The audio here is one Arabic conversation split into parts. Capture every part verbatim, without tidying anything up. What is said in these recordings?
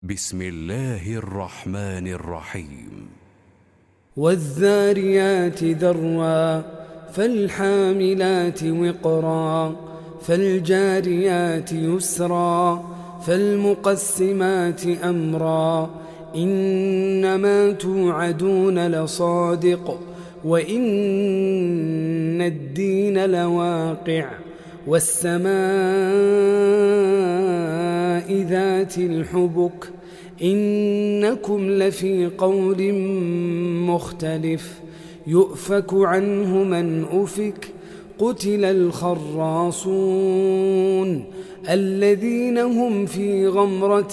بسم الله الرحمن الرحيم. والذاريات ذروا فالحاملات وقرا فالجاريات يسرا فالمقسمات أمرا إنما توعدون لصادق وإن الدين لواقع والسماء ذات الحبك إنكم لفي قول مختلف يؤفك عنه من أفك قتل الخراصون الذين هم في غمرة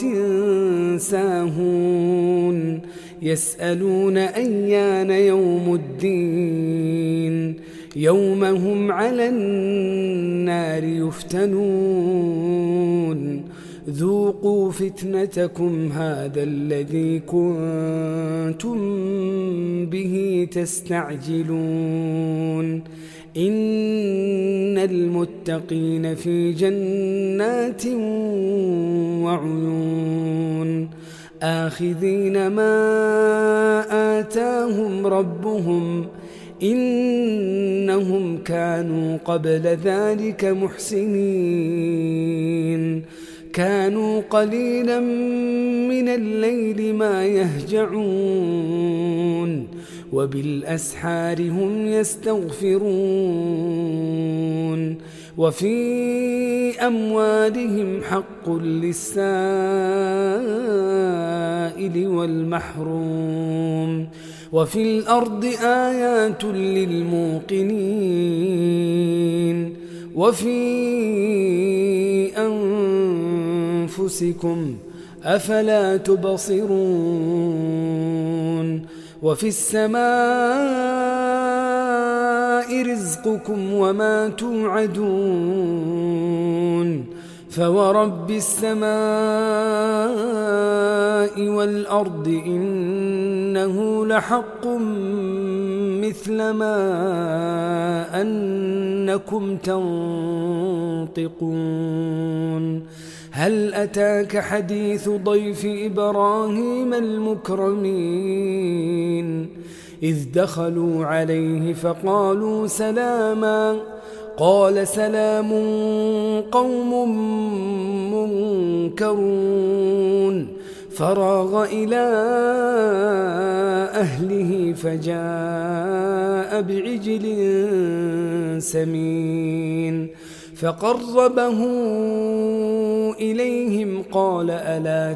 ساهون يسألون أيان يوم الدين يوم هم على النار يفتنون ذوقوا فتنتكم هذا الذي كنتم به تستعجلون إن المتقين في جنات وعيون آخذين ما آتاهم ربهم إنهم كانوا قبل ذلك محسنين كانوا قليلا من الليل ما يهجعون وبالأسحار هم يستغفرون وفي أموالهم حق للسائل والمحروم وفي الأرض آيات للموقنين وفي أنفسكم أفلا تبصرون وفي السماء رزقكم وما توعدون فورب السماء والأرض إنه لحق مثل ما أنكم تنطقون هل أتاك حديث ضيف إبراهيم المكرمين إذ دخلوا عليه فقالوا سلاما قال سلام قوم منكرون فراغ إلى أهله فجاء بعجل سمين فقربه إليهم قال ألا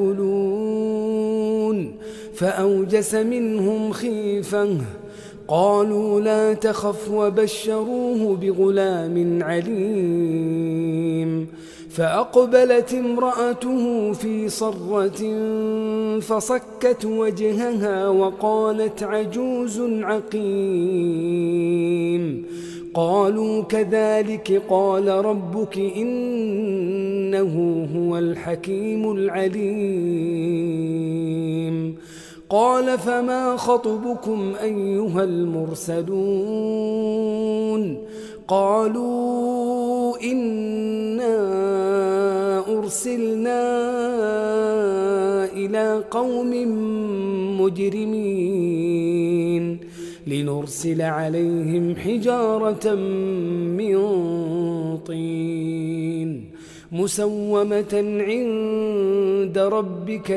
تأكلون فأوجس منهم خيفة قالوا لا تخف وبشروه بغلام عليم فأقبلت امرأته في صرة فصكت وجهها وقالت عجوز عقيم قالوا كذلك قال ربك إنه هو الحكيم العليم قال فما خطبكم أيها المرسلون قالوا إنا أرسلنا إلى قوم مجرمين لنرسل عليهم حجارة من طين مسومة عند ربك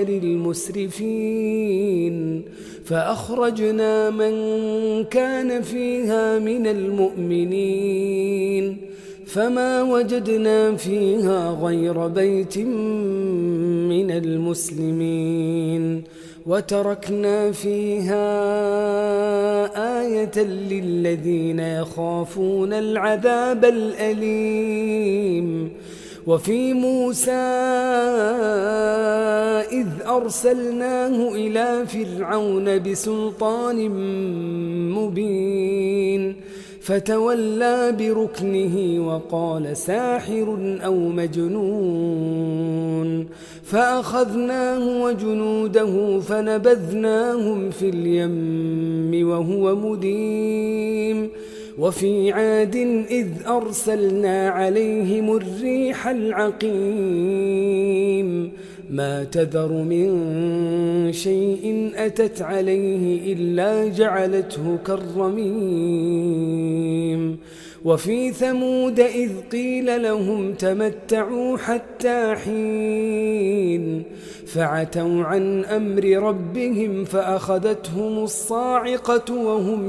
للمسرفين فأخرجنا من كان فيها من المؤمنين فما وجدنا فيها غير بيت من المسلمين وتركنا فيها آية للذين يخافون العذاب الأليم وفي موسى إذ أرسلناه إلى فرعون بسلطان مبين فتولى بركنه وقال ساحر أو مجنون فأخذناه وجنوده فنبذناهم في اليم وهو مليم وفي عاد إذ أرسلنا عليهم الريح العقيم ما تذر من شيء أتت عليه إلا جعلته كالرميم وفي ثمود إذ قيل لهم تمتعوا حتى حين فعتوا عن أمر ربهم فأخذتهم الصاعقة وهم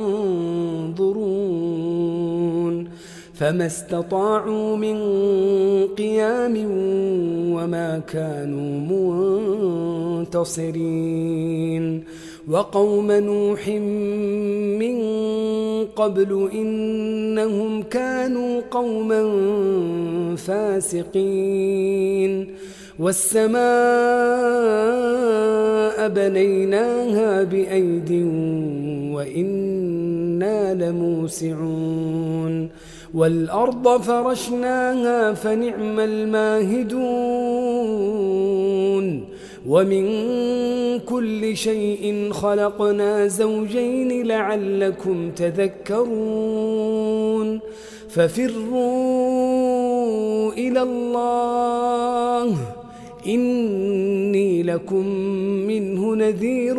ينظرون فما استطاعوا من قيام وما كانوا منتصرين وقوم نوح من قبل إنهم كانوا قوما فاسقين والسماء بنيناها بأيد وإنا لموسعون والأرض فرشناها فنعم الماهدون ومن كل شيء خلقنا زوجين لعلكم تذكرون ففروا إلى الله إني لكم منه نذير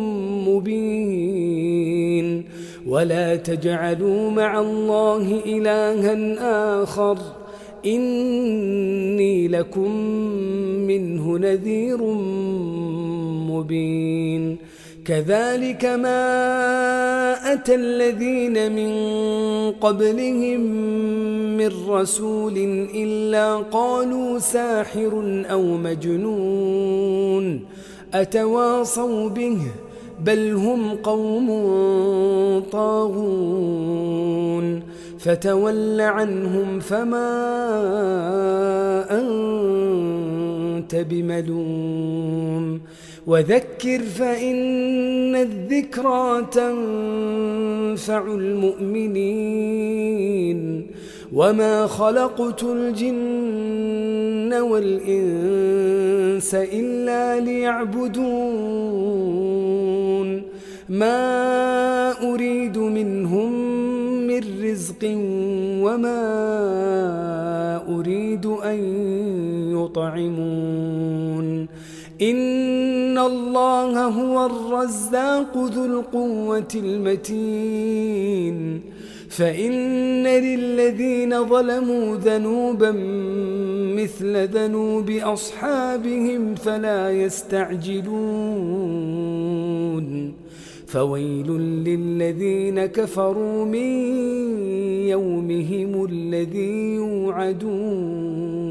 مبين ولا تجعلوا مع الله إلها آخر إني لكم منه نذير مبين كذلك ما أتى الذين من قبلهم من رسول إلا قالوا ساحر أو مجنون أتواصوا به بل هم قوم طاغون فتول عنهم فما أنت بملوم وذكر فإن الذكرى تنفع المؤمنين وما خلقت الجن والإنس إلا ليعبدون ما أريد منهم من رزق وما أريد أن يطعمون إن الله هو الرزاق ذو القوة المتين فإن للذين ظلموا ذنوبا مثل ذنوب أصحابهم فلا يستعجلون فويل للذين كفروا من يومهم الذي يوعدون